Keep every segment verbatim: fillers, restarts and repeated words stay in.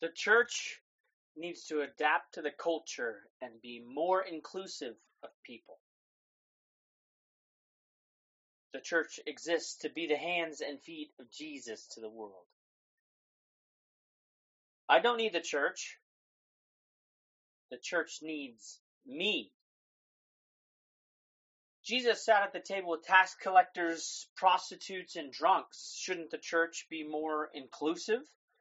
The church needs to adapt to the culture and be more inclusive of people. The church exists to be the hands and feet of Jesus to the world. I don't need the church. The church needs me. Jesus sat at the table with tax collectors, prostitutes, and drunks. Shouldn't the church be more inclusive?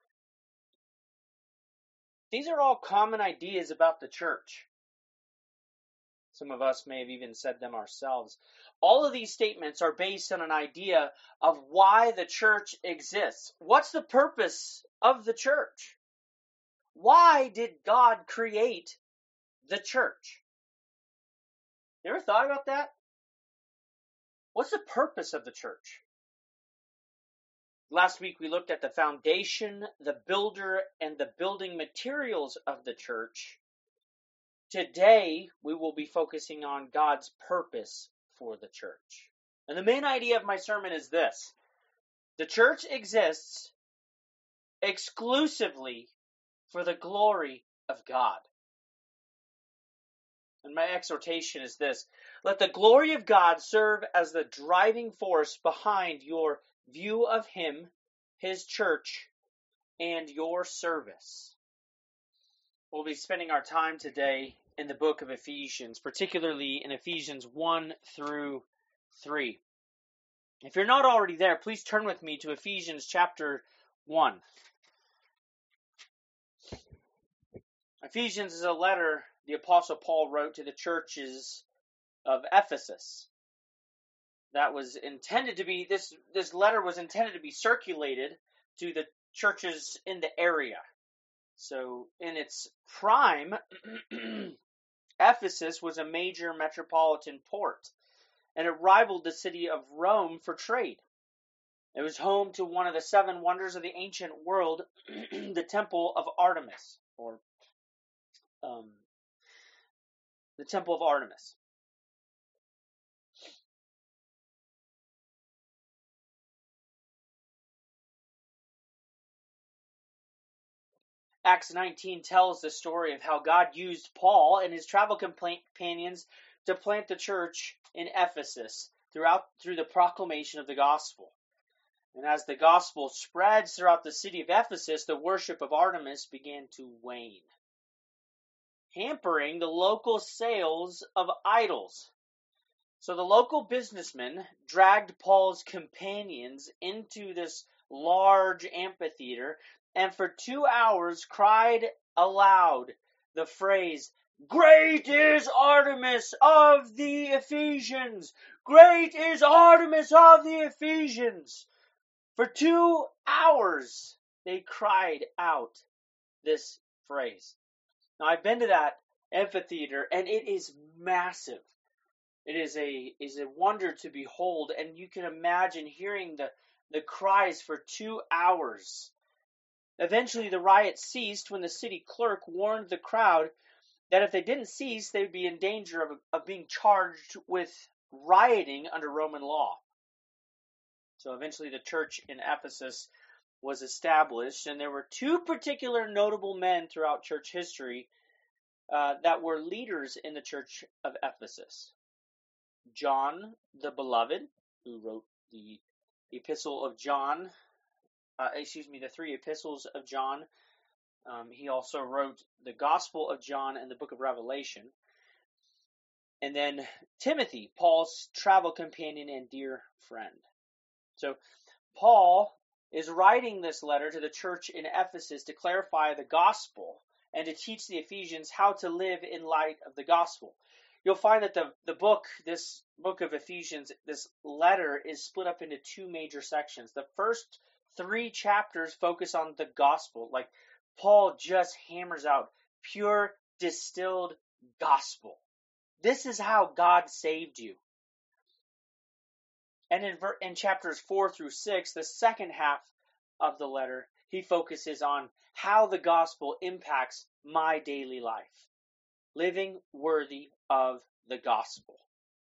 These are all common ideas about the church. Some of us may have even said them ourselves. All of these statements are based on an idea of why the church exists. What's the purpose of the church? Why did God create the church? You ever thought about that? What's the purpose of the church? Last week we looked at the foundation, the builder, and the building materials of the church. Today we will be focusing on God's purpose for the church. And the main idea of my sermon is this: the church exists exclusively for the glory of God. And my exhortation is this: let the glory of God serve as the driving force behind your view of Him, His church, and your service. We'll be spending our time today in the book of Ephesians, particularly in Ephesians one through three. If you're not already there, please turn with me to Ephesians chapter one. Ephesians is a letter the Apostle Paul wrote to the churches of Ephesus. That was intended to be, this, this letter was intended to be circulated to the churches in the area. So in its prime, Ephesus was a major metropolitan port, and it rivaled the city of Rome for trade. It was home to one of the seven wonders of the ancient world, the Temple of Artemis, or um, the Temple of Artemis. Acts nineteen tells the story of how God used Paul and his travel companions to plant the church in Ephesus throughout through the proclamation of the gospel. And as the gospel spreads throughout the city of Ephesus, the worship of Artemis began to wane, hampering the local sales of idols. So the local businessmen dragged Paul's companions into this large amphitheater and for two hours cried aloud the phrase, "Great is Artemis of the Ephesians! Great is Artemis of the Ephesians!" For two hours they cried out this phrase. Now I've been to that amphitheater and it is massive. It is a is a wonder to behold, and you can imagine hearing the, the cries for two hours. Eventually the riot ceased when the city clerk warned the crowd that if they didn't cease, they would be in danger of, of being charged with rioting under Roman law. So eventually the church in Ephesus was established, and there were two particular notable men throughout church history uh, that were leaders in the church of Ephesus. John the Beloved, who wrote the Epistle of John, uh, excuse me, the three epistles of John. Um, he also wrote the Gospel of John and the book of Revelation. And then Timothy, Paul's travel companion and dear friend. So Paul is writing this letter to the church in Ephesus to clarify the gospel and to teach the Ephesians how to live in light of the gospel. You'll find that the, the book, this book of Ephesians, this letter is split up into two major sections. The first three chapters focus on the gospel. Like Paul just hammers out pure distilled gospel. This is how God saved you. And in, in chapters four through six, the second half of the letter, he focuses on how the gospel impacts my daily life. Living worthy of the gospel.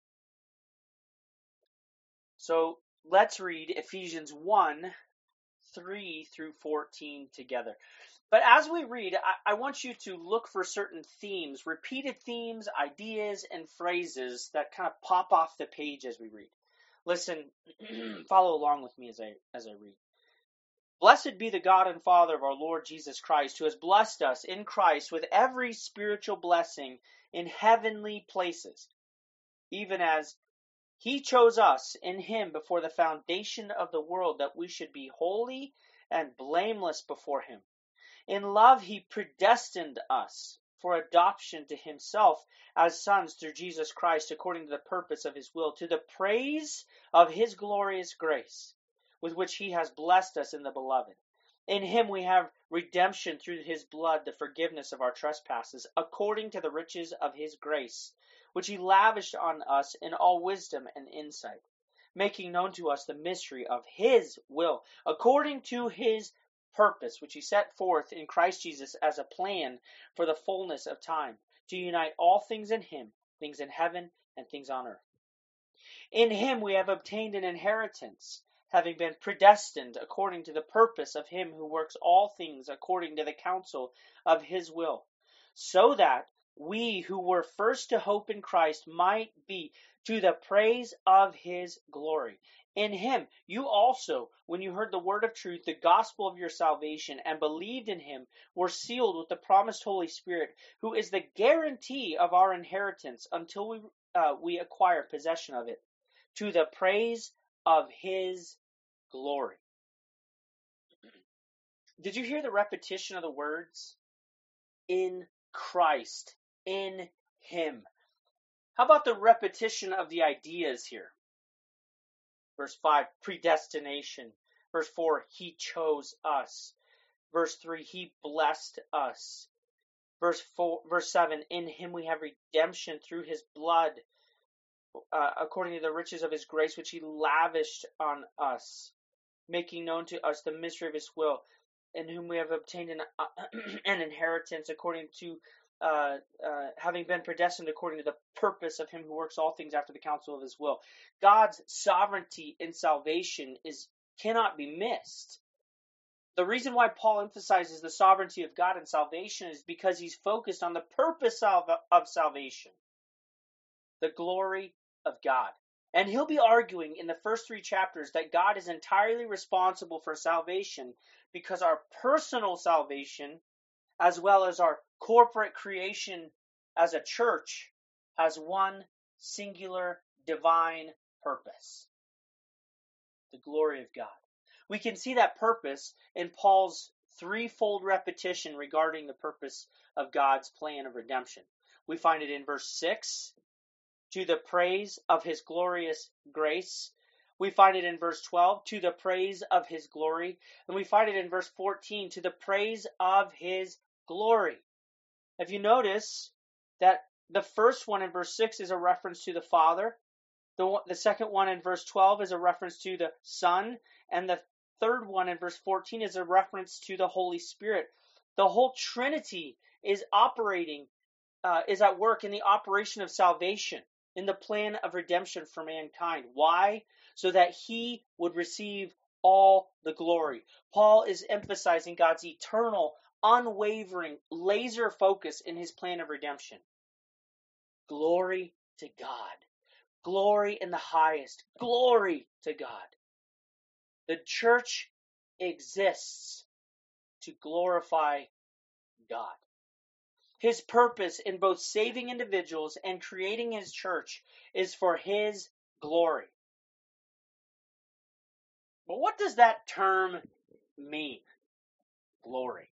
So let's read Ephesians one three through fourteen together. But as we read, I, I want you to look for certain themes, repeated themes, ideas, and phrases that kind of pop off the page as we read. Listen, follow along with me as I as I read. Blessed be the God and Father of our Lord Jesus Christ, who has blessed us in Christ with every spiritual blessing in heavenly places, even as He chose us in Him before the foundation of the world, that we should be holy and blameless before Him. In love He predestined us for adoption to Himself as sons through Jesus Christ, according to the purpose of His will, to the praise of His glorious grace, with which He has blessed us in the Beloved. In Him we have redemption through His blood, the forgiveness of our trespasses, according to the riches of His grace, which He lavished on us in all wisdom and insight, making known to us the mystery of His will, according to His purpose, which He set forth in Christ Jesus as a plan for the fullness of time, to unite all things in Him, things in heaven and things on earth. In Him we have obtained an inheritance, having been predestined according to the purpose of Him who works all things according to the counsel of His will, so that we who were first to hope in Christ might be to the praise of His glory. In Him you also, when you heard the word of truth, the gospel of your salvation, and believed in Him, were sealed with the promised Holy Spirit, who is the guarantee of our inheritance until we uh, we acquire possession of it, to the praise of His glory. Did you hear the repetition of the words? In Christ, in Him. How about the repetition of the ideas here? Verse five, predestination. Verse four, He chose us. Verse three, He blessed us. Verse four, verse seven, in Him we have redemption through His blood, uh, according to the riches of His grace, which He lavished on us, making known to us the mystery of His will, in whom we have obtained an, uh, an inheritance according to Uh, uh, having been predestined according to the purpose of Him who works all things after the counsel of His will. God's sovereignty in salvation is cannot be missed. The reason why Paul emphasizes the sovereignty of God in salvation is because he's focused on the purpose of, of salvation, the glory of God. And he'll be arguing in the first three chapters that God is entirely responsible for salvation, because our personal salvation, as well as our corporate creation as a church, has one singular divine purpose: the glory of God. We can see that purpose in Paul's threefold repetition regarding the purpose of God's plan of redemption. We find it in verse six, to the praise of His glorious grace. We find it in verse twelve, to the praise of His glory. And we find it in verse fourteen, to the praise of His glory. If you notice that the first one in verse six is a reference to the Father, the, the second one in verse twelve is a reference to the Son, and the third one in verse fourteen is a reference to the Holy Spirit. The whole Trinity is operating, uh, is at work in the operation of salvation, in the plan of redemption for mankind. Why? So that He would receive all the glory. Paul is emphasizing God's eternal, unwavering, laser focus in His plan of redemption. Glory to God. Glory in the highest. Glory to God. The church exists to glorify God. His purpose in both saving individuals and creating His church is for His glory. But what does that term mean? Glory.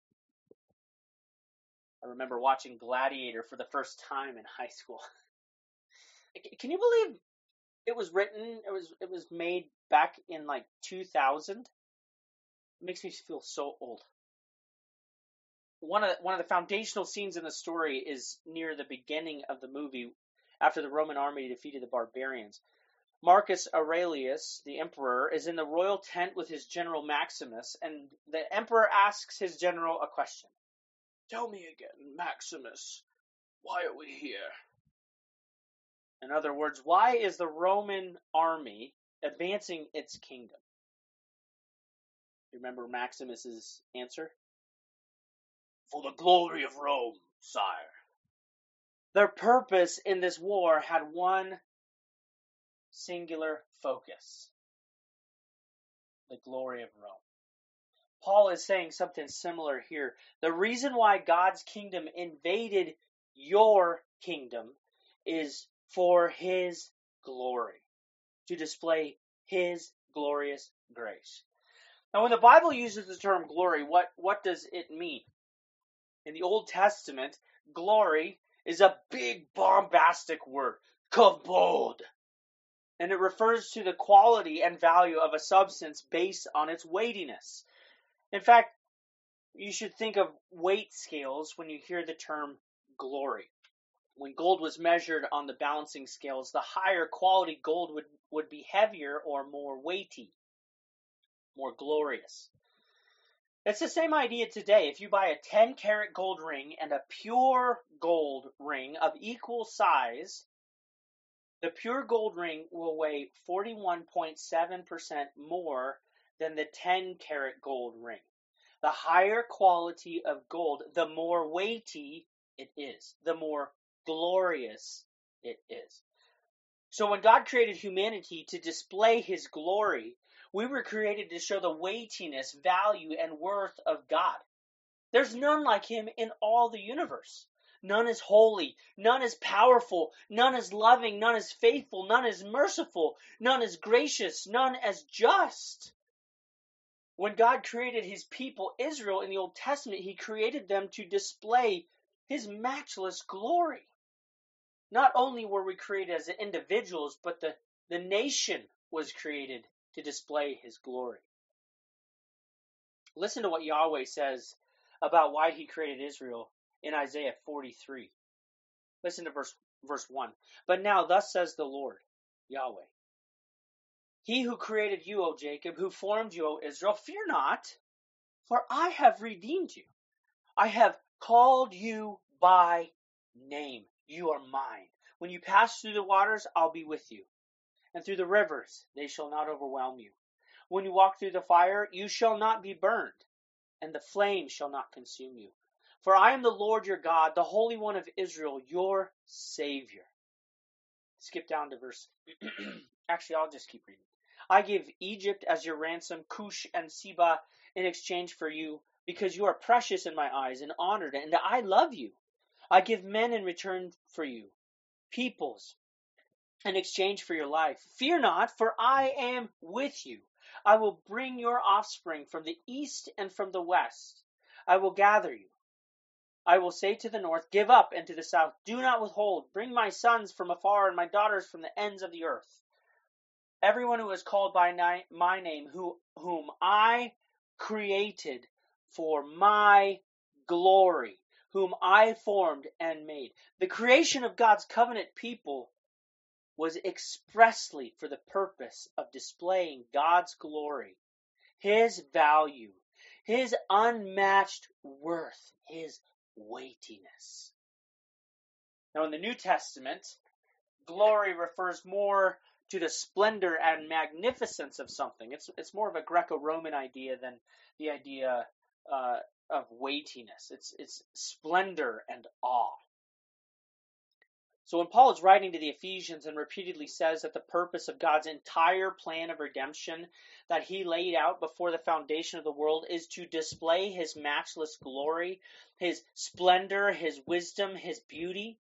I remember watching Gladiator for the first time in high school. Can you believe it was written, it was it was made back in like two thousand? It makes me feel so old. One of the, one of the foundational scenes in the story is near the beginning of the movie, after the Roman army defeated the barbarians. Marcus Aurelius, the emperor, is in the royal tent with his general Maximus, and the emperor asks his general a question. Tell me again, Maximus, why are we here? In other words, why is the Roman army advancing its kingdom? You remember Maximus's answer? For the glory of Rome, sire. Their purpose in this war had one singular focus: the glory of Rome. Paul is saying something similar here. The reason why God's kingdom invaded your kingdom is for his glory, to display his glorious grace. Now, when the Bible uses the term glory, what, what does it mean? In the Old Testament, glory is a big bombastic word, kavod. And it refers to the quality and value of a substance based on its weightiness. In fact, you should think of weight scales when you hear the term glory. When gold was measured on the balancing scales, the higher quality gold would, would be heavier or more weighty, more glorious. It's the same idea today. If you buy a ten karat gold ring and a pure gold ring of equal size, the pure gold ring will weigh forty-one point seven percent more than the ten karat gold ring. The higher quality of gold, the more weighty it is, the more glorious it is. So when God created humanity to display his glory, we were created to show the weightiness, value, and worth of God. There's none like him in all the universe. None is holy, none is powerful, none is loving, none is faithful, none is merciful, none is gracious, none is just. When God created his people, Israel, in the Old Testament, he created them to display his matchless glory. Not only were we created as individuals, but the, the nation was created to display his glory. Listen to what Yahweh says about why he created Israel in Isaiah forty-three. Listen to verse, verse one. But now thus says the Lord, Yahweh, he who created you, O Jacob, who formed you, O Israel, fear not, for I have redeemed you. I have called you by name. You are mine. When you pass through the waters, I'll be with you. And through the rivers, they shall not overwhelm you. When you walk through the fire, you shall not be burned, and the flame shall not consume you. For I am the Lord your God, the Holy One of Israel, your Savior. Skip down to verse... Actually, I'll just keep reading. I give Egypt as your ransom, Cush and Seba in exchange for you, because you are precious in my eyes and honored, and I love you. I give men in return for you, peoples in exchange for your life. Fear not, for I am with you. I will bring your offspring from the east and from the west. I will gather you. I will say to the north, give up, and to the south, do not withhold. Bring my sons from afar and my daughters from the ends of the earth. Everyone who is called by my name, who, whom I created for my glory, whom I formed and made. The creation of God's covenant people was expressly for the purpose of displaying God's glory, his value, his unmatched worth, his weightiness. Now in the New Testament, glory refers more to the splendor and magnificence of something. It's it's more of a Greco-Roman idea than the idea uh, of weightiness. It's it's splendor and awe. So when Paul is writing to the Ephesians and repeatedly says that the purpose of God's entire plan of redemption that he laid out before the foundation of the world is to display his matchless glory, his splendor, his wisdom, his beauty,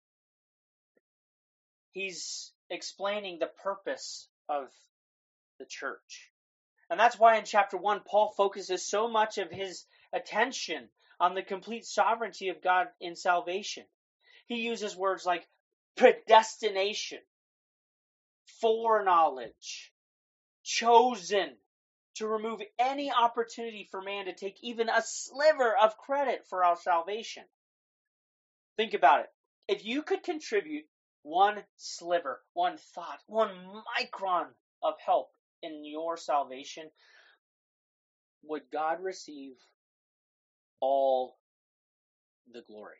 he's explaining the purpose of the church. And that's why in chapter one, Paul focuses so much of his attention on the complete sovereignty of God in salvation. He uses words like predestination, foreknowledge, chosen, to remove any opportunity for man to take even a sliver of credit for our salvation. Think about it. If you could contribute one sliver, one thought, one micron of help in your salvation, would God receive all the glory?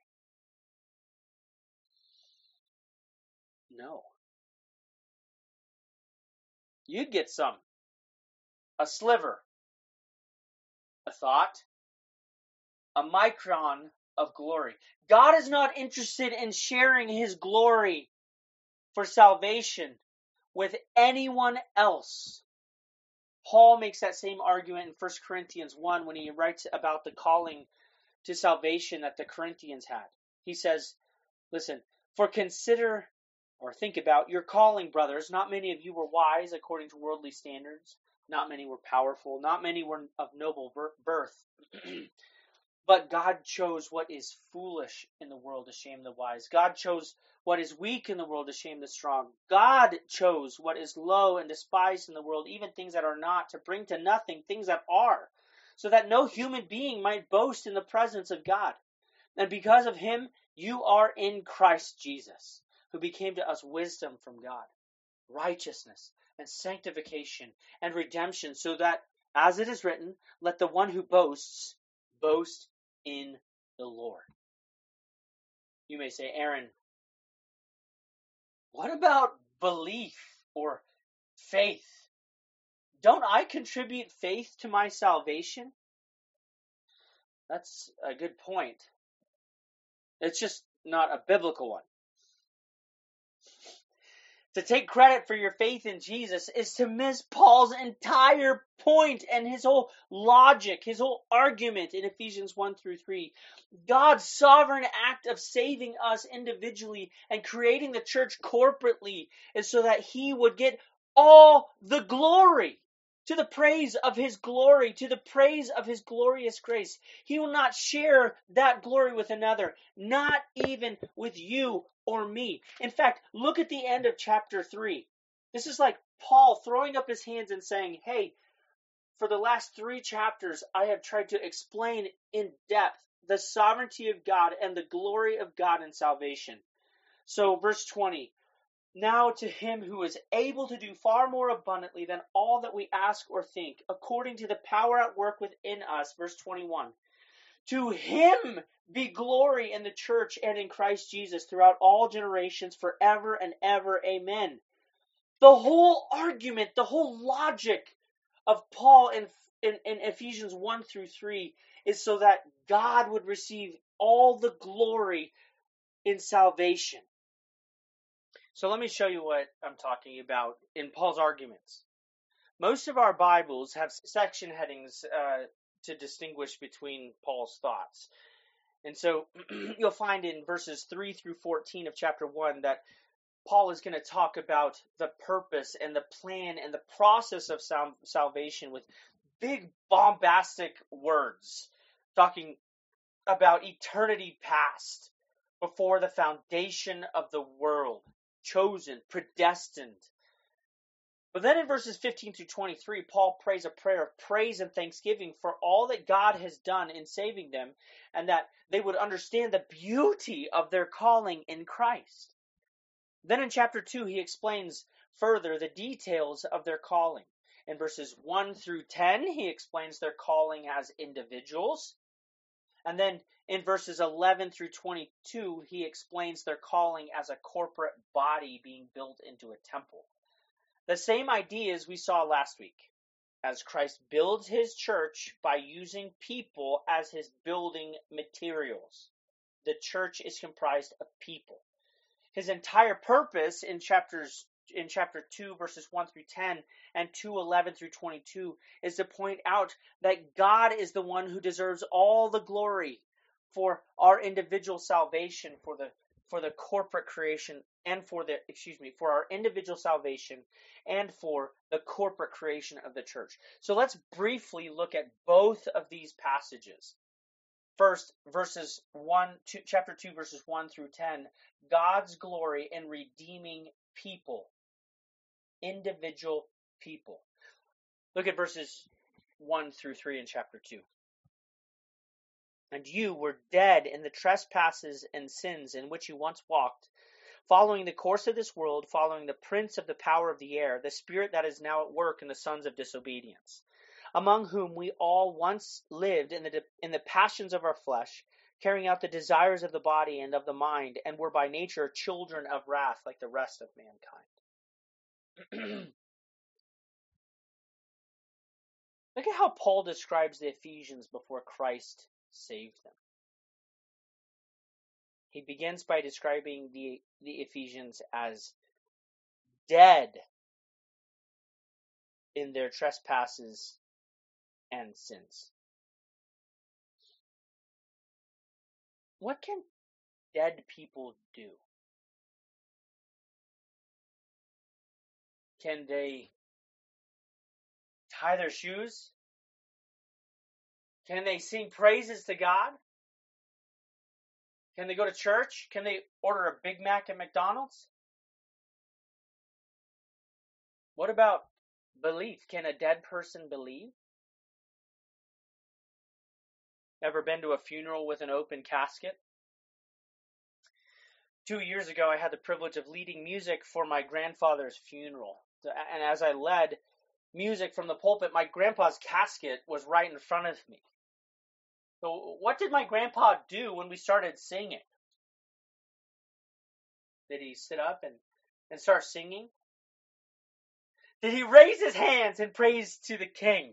No. You'd get some. A sliver. a thought, a micron of glory. God is not interested in sharing his glory for salvation with anyone else. Paul makes that same argument in First Corinthians one when he writes about the calling to salvation that the Corinthians had. He says, listen, for consider or think about your calling, brothers. Not many of you were wise according to worldly standards. Not many were powerful. Not many were of noble birth. But God chose what is foolish in the world to shame the wise. God chose what is weak in the world to shame the strong. God chose what is low and despised in the world, even things that are not, to bring to nothing things that are, so that no human being might boast in the presence of God. And because of him, you are in Christ Jesus, who became to us wisdom from God, righteousness and sanctification and redemption, so that, as it is written, let the one who boasts, boast in the Lord. You may say, Aaron, what about belief or faith? Don't I contribute faith to my salvation? That's a good point. It's just not a biblical one. To take credit for your faith in Jesus is to miss Paul's entire point and his whole logic, his whole argument in Ephesians one through three. God's sovereign act of saving us individually and creating the church corporately is so that he would get all the glory, to the praise of his glory, to the praise of his glorious grace. He will not share that glory with another, not even with you or me. In fact, look at the end of chapter three. This is like Paul throwing up his hands and saying, hey, for the last three chapters, I have tried to explain in depth the sovereignty of God and the glory of God in salvation. So verse twenty, now to him who is able to do far more abundantly than all that we ask or think, according to the power at work within us, verse twenty-one. To him be glory in the church and in Christ Jesus throughout all generations, forever and ever. Amen. The whole argument, the whole logic of Paul in, in, in Ephesians one through three is so that God would receive all the glory in salvation. So let me show you what I'm talking about in Paul's arguments. Most of our Bibles have section headings uh, to distinguish between Paul's thoughts. And so you'll find in verses three through fourteen of chapter one that Paul is going to talk about the purpose and the plan and the process of sal- salvation with big bombastic words, talking about eternity past, before the foundation of the world, chosen, predestined. But then in verses fifteen through twenty-three, Paul prays a prayer of praise and thanksgiving for all that God has done in saving them, and that they would understand the beauty of their calling in Christ. Then in chapter two, he explains further the details of their calling. In verses one through ten, he explains their calling as individuals. And then in verses eleven through twenty-two, he explains their calling as a corporate body being built into a temple. The same ideas we saw last week, as Christ builds his church by using people as his building materials. The church is comprised of people. His entire purpose in chapters in chapter two, verses one through ten, and two eleven through twenty-two, is to point out that God is the one who deserves all the glory for our individual salvation, for the for the corporate creation, and for the excuse me, for our individual salvation, and for the corporate creation of the church. So let's briefly look at both of these passages. First, verses one, two, chapter two, verses one through ten, God's glory in redeeming people, individual people. Look at verses one through three in chapter two. And you were dead in the trespasses and sins in which you once walked, following the course of this world, following the prince of the power of the air, the spirit that is now at work in the sons of disobedience, among whom we all once lived in the in the passions of our flesh, carrying out the desires of the body and of the mind, and were by nature children of wrath like the rest of mankind. Look at how Paul describes the Ephesians before Christ saved them. He begins by describing the, the Ephesians as dead in their trespasses and sins. What can dead people do? Can they tie their shoes? Can they sing praises to God? Can they go to church? Can they order a Big Mac at McDonald's? What about belief? Can a dead person believe? Ever been to a funeral with an open casket? Two years ago, I had the privilege of leading music for my grandfather's funeral. And as I led music from the pulpit, my grandpa's casket was right in front of me. So what did my grandpa do when we started singing? Did he sit up and, and start singing? Did he raise his hands in praise to the King?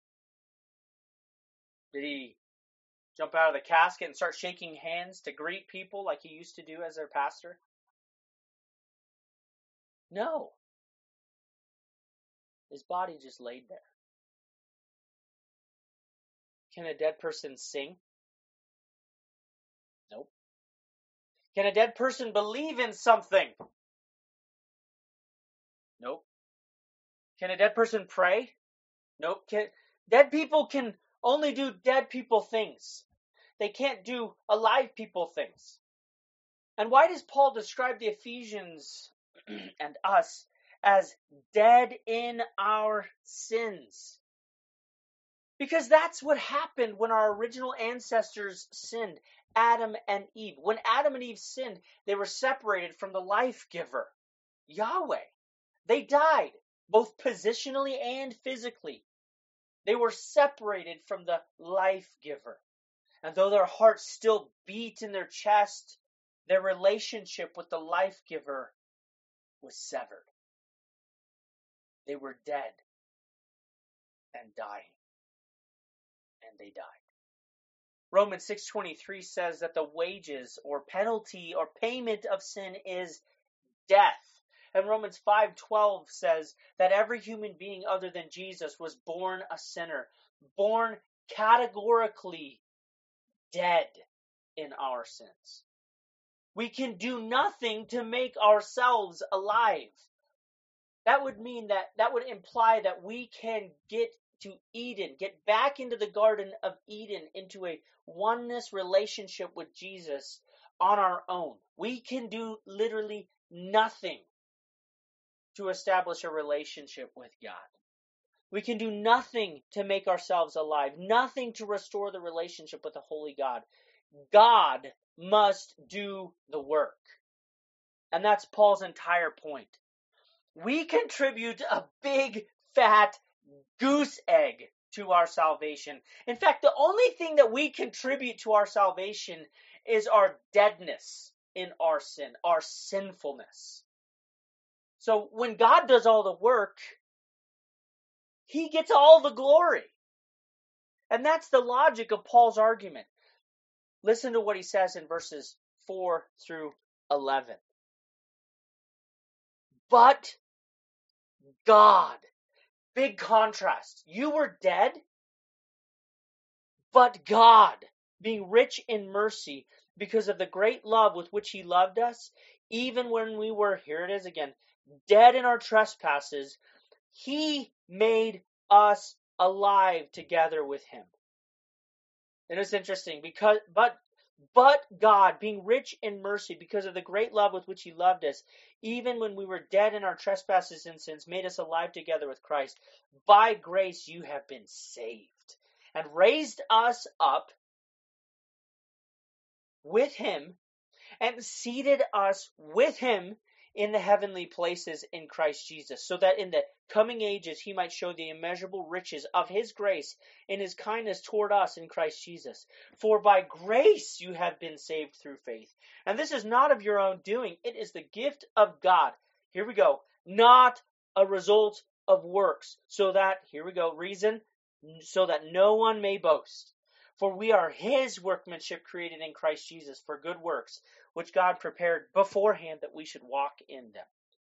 Did he jump out of the casket and start shaking hands to greet people like he used to do as their pastor? No. His body just laid there. Can a dead person sing? Nope. Can a dead person believe in something? Nope. Can a dead person pray? Nope. Can, dead people can only do dead people things. They can't do alive people things. And why does Paul describe the Ephesians and us as dead in our sins? Because that's what happened when our original ancestors sinned, Adam and Eve. When Adam and Eve sinned, they were separated from the life giver, Yahweh. They died, both positionally and physically. They were separated from the life giver. And though their hearts still beat in their chest, their relationship with the life giver was severed. They were dead and dying. And they died. Romans six twenty-three says that the wages or penalty or payment of sin is death. And Romans five twelve says that every human being other than Jesus was born a sinner, born categorically dead in our sins. We can do nothing to make ourselves alive. That would mean that, that would imply that we can get to Eden, get back into the Garden of Eden, into a oneness relationship with Jesus on our own. We can do literally nothing to establish a relationship with God. We can do nothing to make ourselves alive, nothing to restore the relationship with the Holy God. God must do the work. And that's Paul's entire point. We contribute a big, fat goose egg to our salvation. In fact, the only thing that we contribute to our salvation is our deadness in our sin, our sinfulness. So when God does all the work, He gets all the glory. And that's the logic of Paul's argument. Listen to what he says in verses four through eleven. But God, big contrast. You were dead, but God, being rich in mercy, because of the great love with which He loved us, even when we were, here it is again, dead in our trespasses, He made us alive together with Him. And it's interesting because, but, but God, being rich in mercy, because of the great love with which He loved us, even when we were dead in our trespasses and sins, made us alive together with Christ. By grace you have been saved, and raised us up with Him, and seated us with Him in the heavenly places in Christ Jesus, so that in the coming ages He might show the immeasurable riches of His grace and His kindness toward us in Christ Jesus. For by grace you have been saved through faith. And this is not of your own doing. It is the gift of God. Here we go. Not a result of works. So that, here we go, reason, so that no one may boast. For we are his workmanship created in Christ Jesus for good works, which God prepared beforehand that we should walk in them.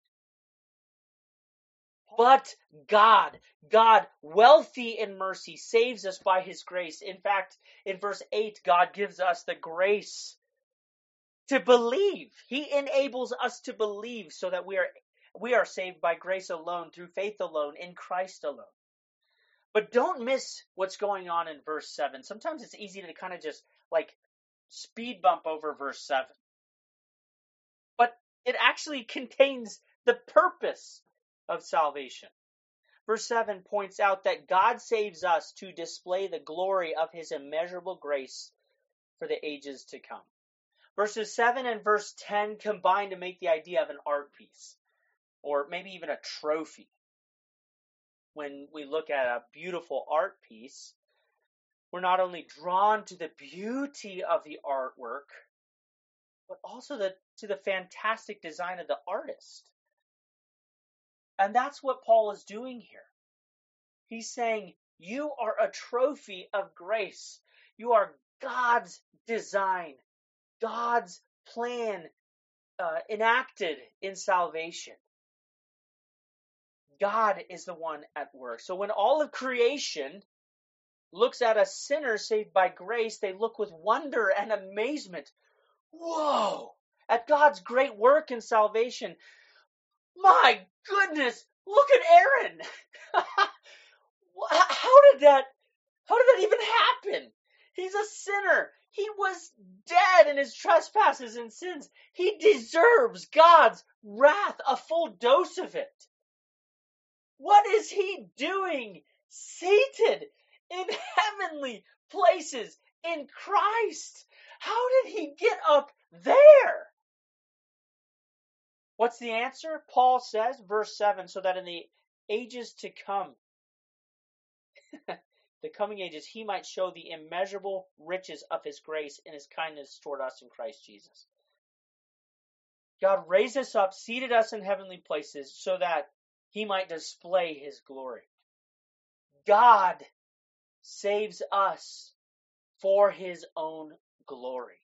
But God, God, wealthy in mercy, saves us by his grace. In fact, in verse eight, God gives us the grace to believe. He enables us to believe so that we are we are saved by grace alone, through faith alone, in Christ alone. But don't miss what's going on in verse seven. Sometimes it's easy to kind of just like speed bump over verse seven. But it actually contains the purpose of salvation. Verse seven points out that God saves us to display the glory of his immeasurable grace for the ages to come. Verses seven and verse ten combine to make the idea of an art piece, or maybe even a trophy. When we look at a beautiful art piece, we're not only drawn to the beauty of the artwork, but also the, to the fantastic design of the artist. And that's what Paul is doing here. He's saying, you are a trophy of grace. You are God's design, God's plan uh, enacted in salvation. God is the one at work. So when all of creation looks at a sinner saved by grace, they look with wonder and amazement. Whoa! At God's great work in salvation. My goodness! Look at Aaron! How did that, how did that even happen? He's a sinner. He was dead in his trespasses and sins. He deserves God's wrath, a full dose of it. What is he doing seated in heavenly places in Christ? How did he get up there? What's the answer? Paul says, verse seven, so that in the ages to come, the coming ages, he might show the immeasurable riches of his grace and his kindness toward us in Christ Jesus. God raised us up, seated us in heavenly places so that he might display his glory. God saves us for his own glory.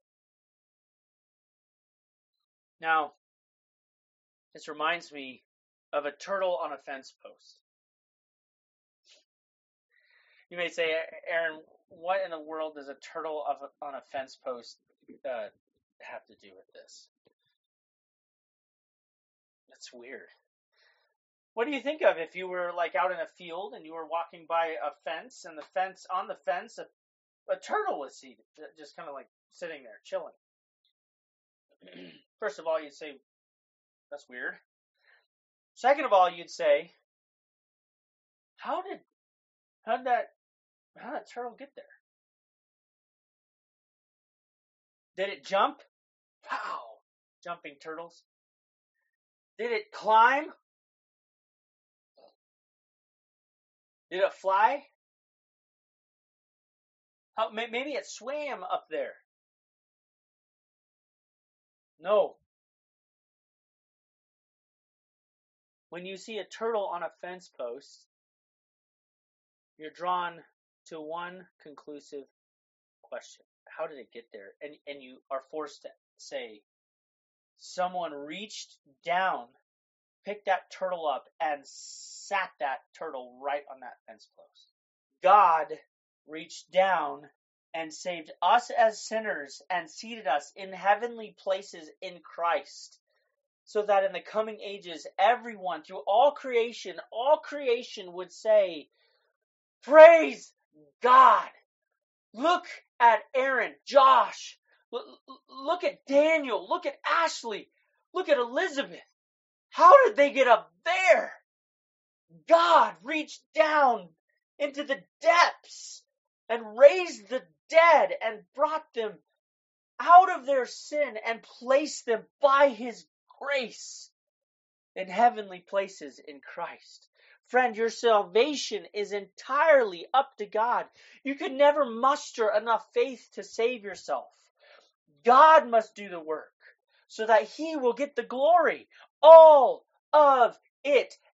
Now, this reminds me of a turtle on a fence post. You may say, Aaron, what in the world does a turtle of a, on a fence post uh, have to do with this? That's weird. What do you think of if you were like out in a field and you were walking by a fence, and the fence on the fence, a, a turtle was seated, just kind of like sitting there, chilling? First of all, you'd say, that's weird. Second of all, you'd say, how did, how did that, how did that turtle get there? Did it jump? Pow! Jumping turtles. Did it climb? Did it fly? How, maybe it swam up there. No. When you see a turtle on a fence post, you're drawn to one conclusive question. How did it get there? And, and you are forced to say, someone reached down, picked that turtle up, and sat that turtle right on that fence post. God reached down and saved us as sinners and seated us in heavenly places in Christ, so that in the coming ages, everyone through all creation, all creation would say, praise God. Look at Aaron, Josh. Look at Daniel. Look at Ashley. Look at Elizabeth. How did they get up there? God reached down into the depths and raised the dead and brought them out of their sin and placed them by his grace in heavenly places in Christ. Friend, your salvation is entirely up to God. You could never muster enough faith to save yourself. God must do the work so that he will get the glory. All of it.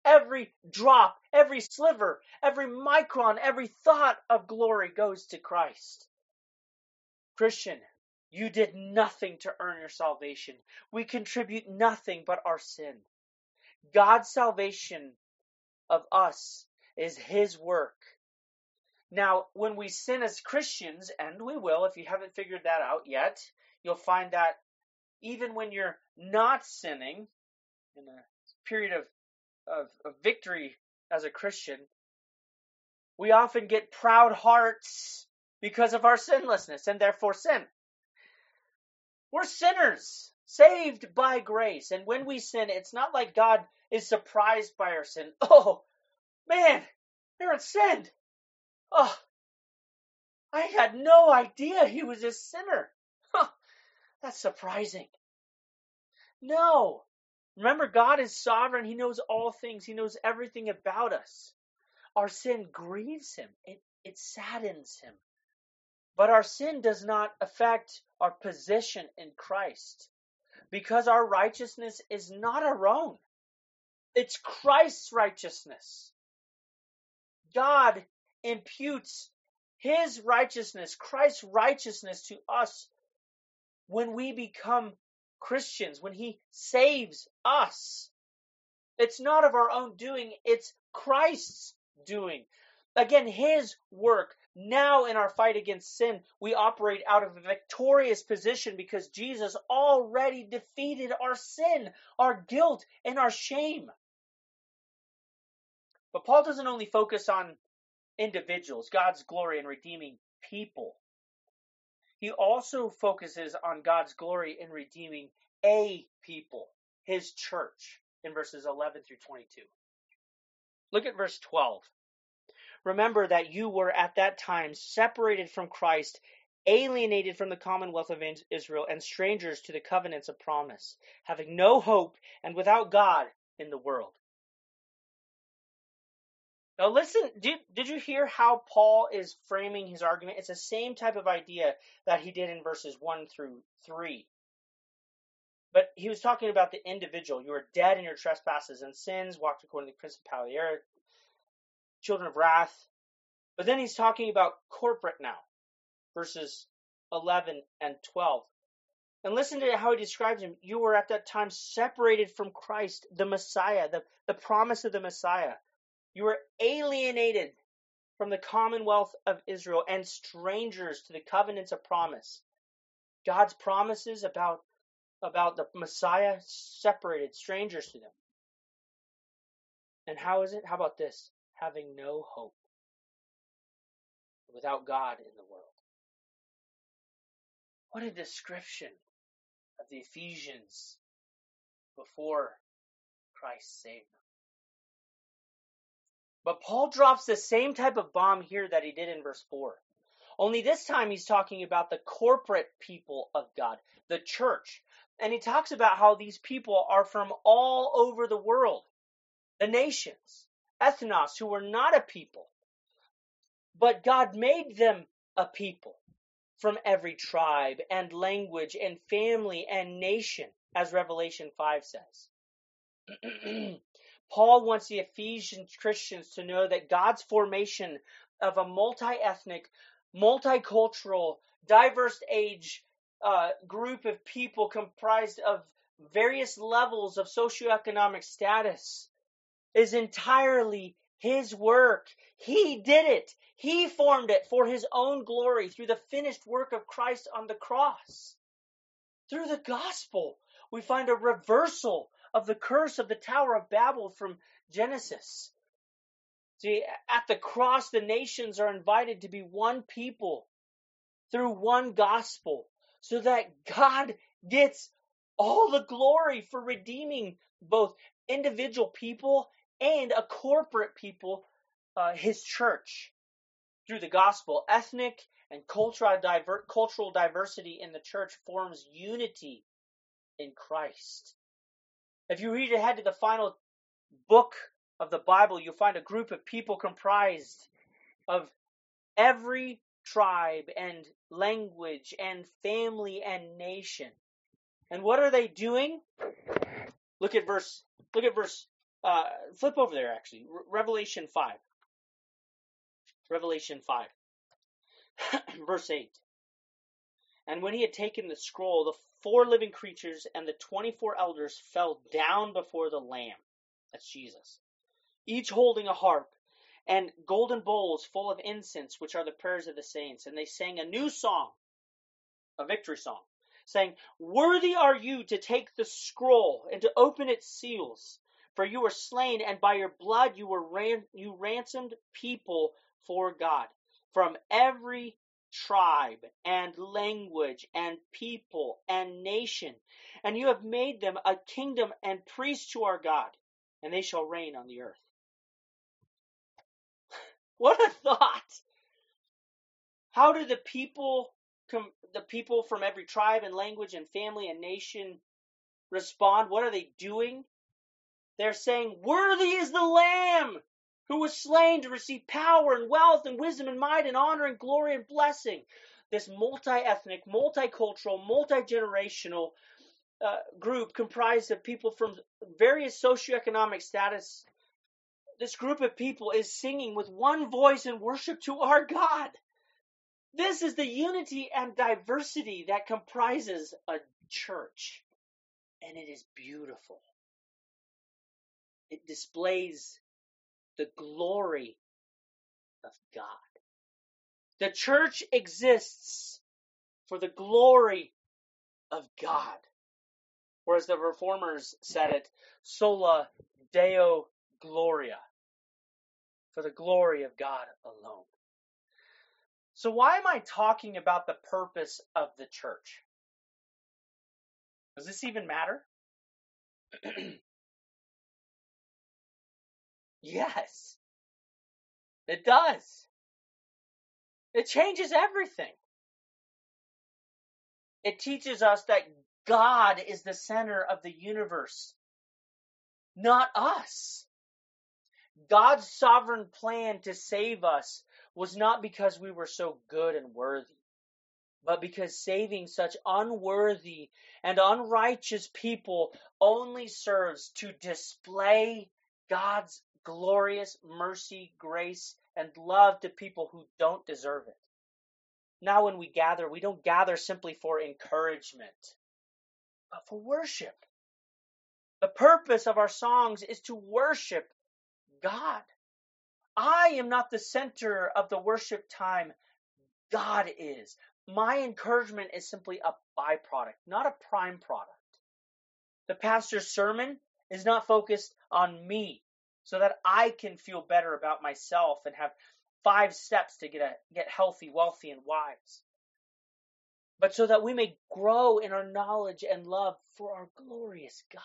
every drop, every sliver, every micron, every thought of glory goes to Christ. Christian, you did nothing to earn your salvation. We contribute nothing but our sin. God's salvation of us is His work. Now, when we sin as Christians, and we will, if you haven't figured that out yet, you'll find that even when you're not sinning, in a period of, of, of victory as a Christian, we often get proud hearts because of our sinlessness and therefore sin. We're sinners, saved by grace. And when we sin, it's not like God is surprised by our sin. Oh, man, Aaron sinned. Oh, I had no idea he was a sinner. Huh, that's surprising. No. Remember, God is sovereign. He knows all things. He knows everything about us. Our sin grieves Him. It, it saddens Him. But our sin does not affect our position in Christ, because our righteousness is not our own. It's Christ's righteousness. God imputes His righteousness, Christ's righteousness, to us when we become Christians, when He saves us. It's not of our own doing, it's Christ's doing. Again, His work. Now in our fight against sin, we operate out of a victorious position because Jesus already defeated our sin, our guilt, and our shame. But Paul doesn't only focus on individuals, God's glory in redeeming people. He also focuses on God's glory in redeeming a people, His church, in verses eleven through twenty-two. Look at verse twelve. Remember that you were at that time separated from Christ, alienated from the commonwealth of Israel, and strangers to the covenants of promise, having no hope and without God in the world. Now listen, did, did you hear how Paul is framing his argument? It's the same type of idea that he did in verses one through three. But he was talking about the individual. You were dead in your trespasses and sins, walked according to the principality of the air, children of wrath. But then he's talking about corporate now, verses eleven and twelve. And listen to how he describes him. You were at that time separated from Christ, the Messiah, the, the promise of the Messiah. You were alienated from the commonwealth of Israel and strangers to the covenants of promise. God's promises about, about the Messiah separated strangers to them. And how is it? How about this? Having no hope, without God in the world. What a description of the Ephesians before Christ saved them. But Paul drops the same type of bomb here that he did in verse four. Only this time he's talking about the corporate people of God, the church. And he talks about how these people are from all over the world. The nations, ethnos, who were not a people. But God made them a people from every tribe and language and family and nation, as Revelation five says. Paul wants the Ephesian Christians to know that God's formation of a multi-ethnic, multicultural, diverse age uh, group of people comprised of various levels of socioeconomic status is entirely His work. He did it. He formed it for His own glory through the finished work of Christ on the cross. Through the gospel, we find a reversal of the curse of the Tower of Babel from Genesis. See, at the cross, the nations are invited to be one people through one gospel, so that God gets all the glory for redeeming both individual people and a corporate people, uh, His church. Through the gospel, ethnic and cultural, diver- cultural diversity in the church forms unity in Christ. If you read ahead to the final book of the Bible, you'll find a group of people comprised of every tribe and language and family and nation. And what are they doing? Look at verse, look at verse Uh, flip over there, actually. Re- Revelation five. Revelation five. Verse eight. And when he had taken the scroll, the four living creatures and the twenty-four elders fell down before the Lamb. That's Jesus. Each holding a harp and golden bowls full of incense, which are the prayers of the saints. And they sang a new song, a victory song, saying, Worthy are you to take the scroll and to open its seals, for you were slain, and by your blood you were ran- you ransomed people for God from every tribe and language and people and nation, and you have made them a kingdom and priests to our God, and they shall reign on the earth. What a thought! How do the people, the people from every tribe and language and family and nation respond? What are they doing? They're saying, Worthy is the Lamb who was slain to receive power and wealth and wisdom and might and honor and glory and blessing. This multi-ethnic, multicultural, multi-generational uh, group comprised of people from various socioeconomic status. This group of people is singing with one voice in worship to our God. This is the unity and diversity that comprises a church, and it is beautiful. It displays the glory of God. The church exists for the glory of God. Or as the Reformers said it, sola Deo Gloria, for the glory of God alone. So why am I talking about the purpose of the church? Does this even matter? Yes, it does. It changes everything. It teaches us that God is the center of the universe, not us. God's sovereign plan to save us was not because we were so good and worthy, but because saving such unworthy and unrighteous people only serves to display God's glorious mercy, grace, and love to people who don't deserve it. Now when we gather, we don't gather simply for encouragement, but for worship. The purpose of our songs is to worship God. I am not the center of the worship time. God is. My encouragement is simply a byproduct, not a prime product. The pastor's sermon is not focused on me so that I can feel better about myself and have five steps to get, a, get healthy, wealthy, and wise, but so that we may grow in our knowledge and love for our glorious God.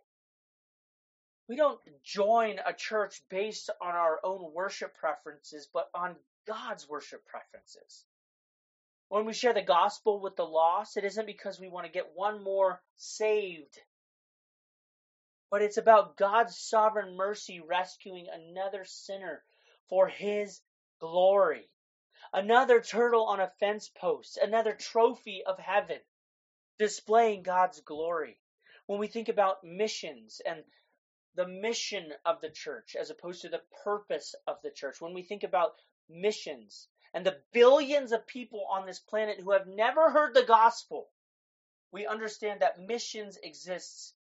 We don't join a church based on our own worship preferences, but on God's worship preferences. When we share the gospel with the lost, it isn't because we want to get one more saved, but it's about God's sovereign mercy rescuing another sinner for His glory. Another turtle on a fence post, another trophy of heaven, displaying God's glory. When we think about missions and the mission of the church as opposed to the purpose of the church, when we think about missions and the billions of people on this planet who have never heard the gospel, we understand that missions exists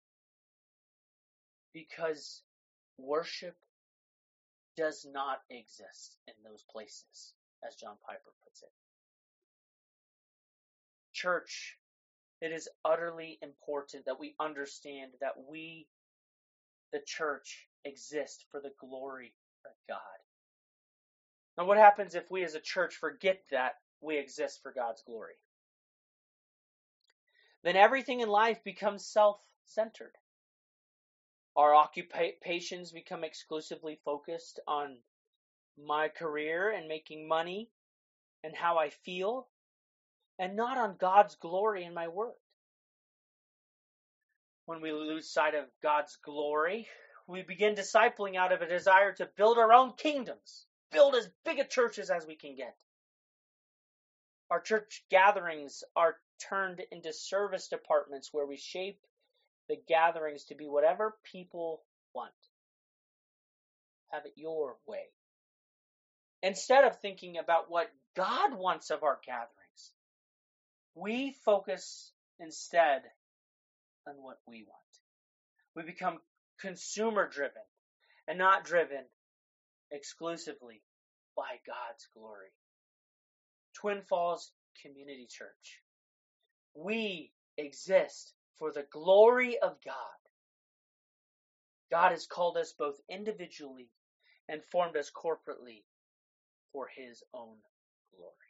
because worship does not exist in those places, as John Piper puts it. Church, it is utterly important that we understand that we, the church, exist for the glory of God. Now, what happens if we as a church forget that we exist for God's glory? Then everything in life becomes self-centered. Our occupations become exclusively focused on my career and making money and how I feel, and not on God's glory in my work. When we lose sight of God's glory, we begin discipling out of a desire to build our own kingdoms, build as big a churches as we can get. Our church gatherings are turned into service departments where we shape the gatherings to be whatever people want. have it your way. Instead of thinking about what God wants of our gatherings, we focus instead on what we want. We become consumer driven and not driven exclusively by God's glory. Twin Falls Community Church, we exist for the glory of God. God has called us both individually and formed us corporately for His own glory.